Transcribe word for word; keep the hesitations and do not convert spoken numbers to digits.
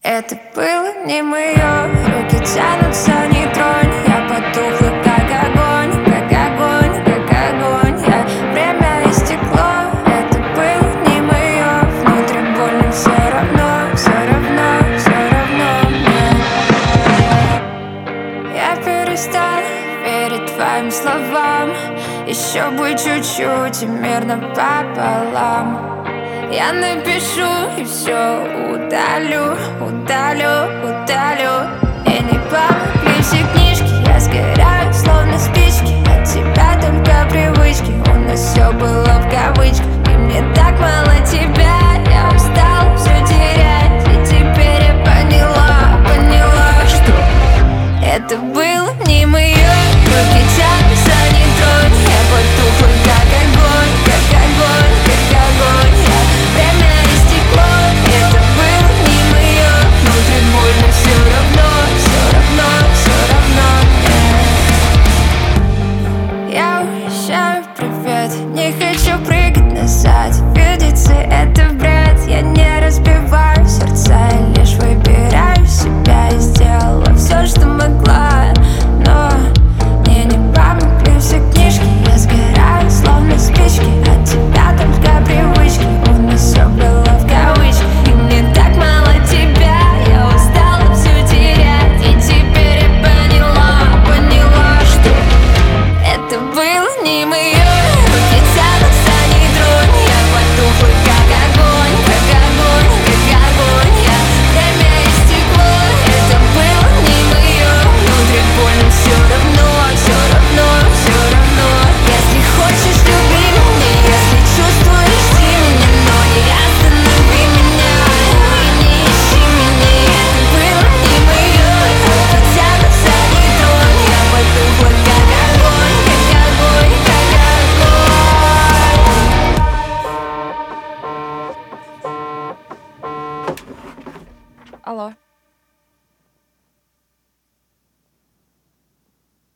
Это было не мое, руки тянутся, не тронь. Я потухла, как огонь, как огонь, как огонь. Я... Время истекло, это было не мое. Внутри больно, все равно, все равно, все равно мне. Я перестала верить твоим словам. Еще бы чуть-чуть и мирно пополам. Я напишу и все удалю, удалю, удалю. И не помогли все книжки, я сгораю, словно спички. От тебя только привычки, у нас все было в кавычках. И мне так мало тебя, я устала все терять. И теперь я поняла, поняла, что это было не мое. Руки тянутся, не тронь. Я потухла, как огонь, как огонь, как огонь. Время истекло, это было не мое. Внутри больно, все равно, все равно, все равно мне. Я уезжаю, привет, не хочу прыгать назад. Видится это бред, я не разбиваю сердца. Я лишь выбираю себя и сделала все, что могла. Но мне не помогли все книжки, я сгораю, словно спички. От тебя только привычки, у нас все было в кавычках. И мне так мало тебя, я устала все терять. И теперь я поняла, поняла, что это было не мое. Руки тянутся, не тронь. Я потухла, как огонь, как огонь, как огонь. Я... Время истекло, это было не мое. Внутри больно, все равно, все равно, все равно. Если хочешь, люби меня, если чувствуешь, жди меня, но не останови меня и не ищи меня. Это было не мое. Руки тянутся, не тронь. Я потухла, как огонь, как огонь, как огонь. Алло.